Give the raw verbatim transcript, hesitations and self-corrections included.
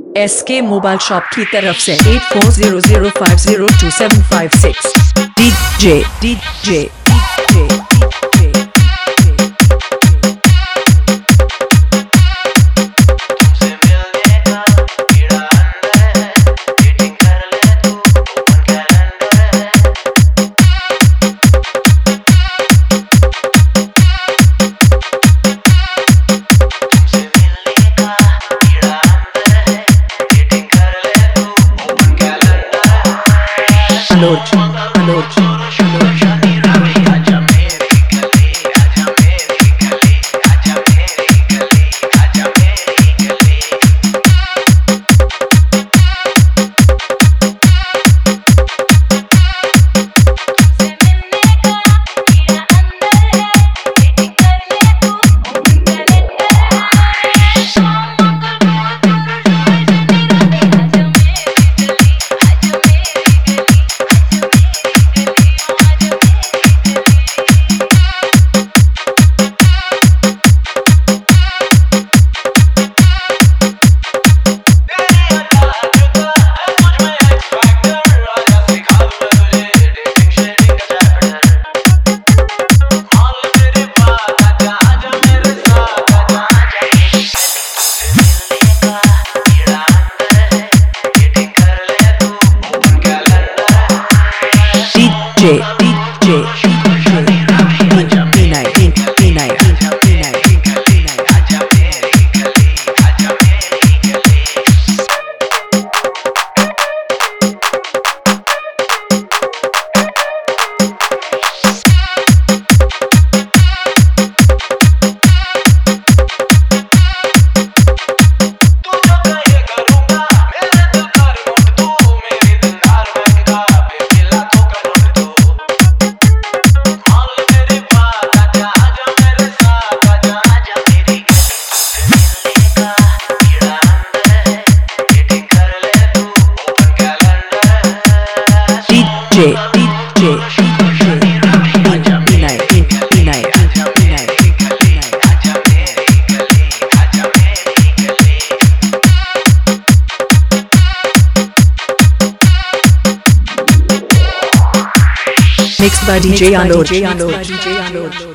S के mobile shop की तरफ से eight four zero zero five zero two seven five six DJ DJ DJ Aloj, Aloj, Aloj. D J, D J, mixed by D J Aloj.